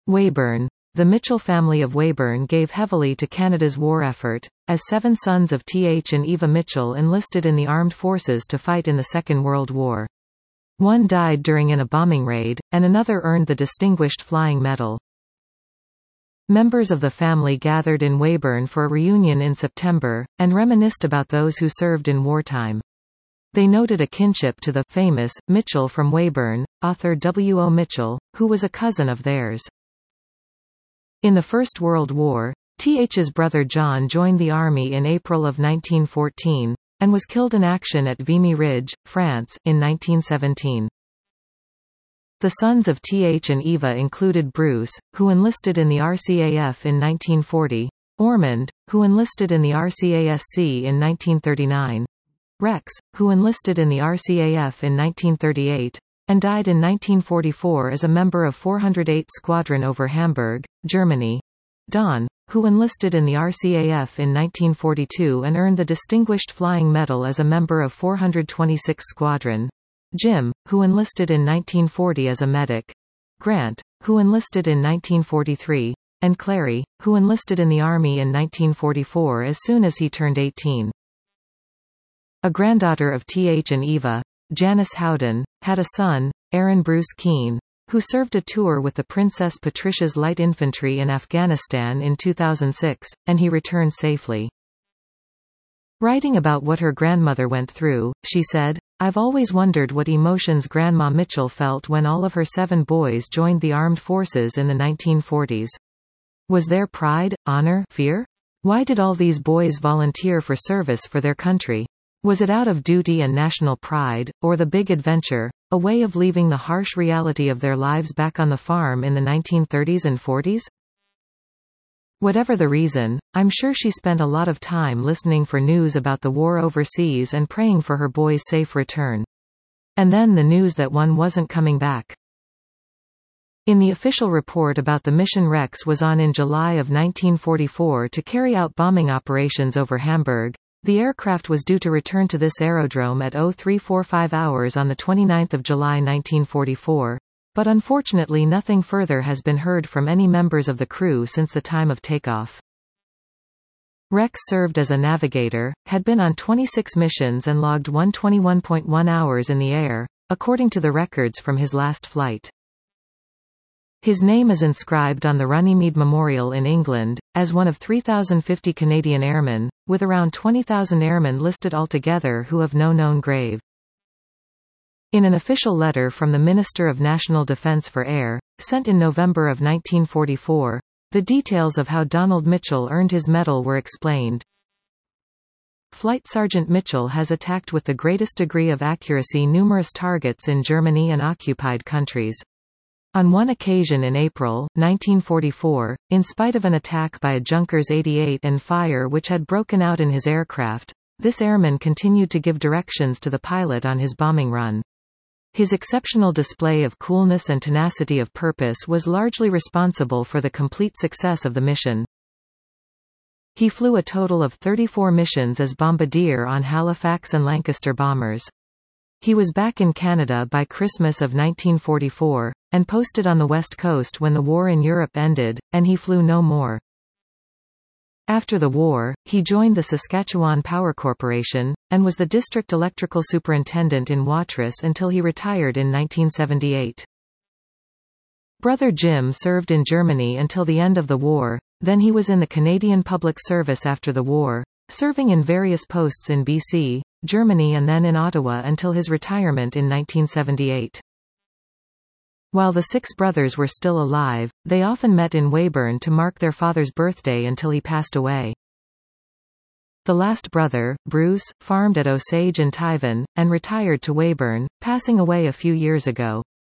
Weyburn. The Mitchell family of Weyburn gave heavily to Canada's war effort, as 7 sons of T.H. and Eva Mitchell enlisted in the armed forces to fight in the Second World War. One died during a bombing raid, and another earned the Distinguished Flying Medal. Members of the family gathered in Weyburn for a reunion in September, and reminisced about those who served in wartime. They noted a kinship to the famous Mitchell from Weyburn, author W. O. Mitchell, who was a cousin of theirs. In the First World War, T.H.'s brother John joined the army in April of 1914, and was killed in action at Vimy Ridge, France, in 1917. The sons of T.H. and Eva included Bruce, who enlisted in the RCAF in 1940, Ormond, who enlisted in the RCASC in 1939, Rex, who enlisted in the RCAF in 1938, and died in 1944 as a member of 408 Squadron over Hamburg, Germany. Don, who enlisted in the RCAF in 1942 and earned the Distinguished Flying Medal as a member of 426 Squadron. Jim, who enlisted in 1940 as a medic. Grant, who enlisted in 1943, and Clary, who enlisted in the Army in 1944 as soon as he turned 18. A granddaughter of T.H. and Eva, Janice Howden, had a son, Aaron Bruce Keane, who served a tour with the Princess Patricia's Light Infantry in Afghanistan in 2006, and he returned safely. Writing about what her grandmother went through, she said, "I've always wondered what emotions Grandma Mitchell felt when all of her 7 boys joined the armed forces in the 1940s. Was there pride, honor, fear? Why did all these boys volunteer for service for their country? Was it out of duty and national pride, or the big adventure, a way of leaving the harsh reality of their lives back on the farm in the 1930s and 40s? Whatever the reason, I'm sure she spent a lot of time listening for news about the war overseas and praying for her boys' safe return. And then the news that one wasn't coming back." In the official report about the mission Rex was on in July of 1944 to carry out bombing operations over Hamburg. The aircraft was due to return to this aerodrome at 0345 hours on 29 July 1944, but unfortunately nothing further has been heard from any members of the crew since the time of takeoff. Rex served as a navigator, had been on 26 missions and logged 121.1 hours in the air, according to the records from his last flight. His name is inscribed on the Runnymede Memorial in England, as one of 3,050 Canadian airmen, with around 20,000 airmen listed altogether who have no known grave. In an official letter from the Minister of National Defence for Air, sent in November of 1944, the details of how Donald Mitchell earned his medal were explained. Flight Sergeant Mitchell has attacked with the greatest degree of accuracy numerous targets in Germany and occupied countries. On one occasion in April, 1944, in spite of an attack by a Junkers 88 and fire which had broken out in his aircraft, this airman continued to give directions to the pilot on his bombing run. His exceptional display of coolness and tenacity of purpose was largely responsible for the complete success of the mission. He flew a total of 34 missions as bombardier on Halifax and Lancaster bombers. He was back in Canada by Christmas of 1944, and posted on the West Coast when the war in Europe ended, and he flew no more. After the war, he joined the Saskatchewan Power Corporation, and was the district electrical superintendent in Watrous until he retired in 1978. Brother Jim served in Germany until the end of the war, then he was in the Canadian Public Service after the war, serving in various posts in BC, Germany and then in Ottawa until his retirement in 1978. While the 6 brothers were still alive, they often met in Weyburn to mark their father's birthday until he passed away. The last brother, Bruce, farmed at Osage and Tyven, and retired to Weyburn, passing away a few years ago.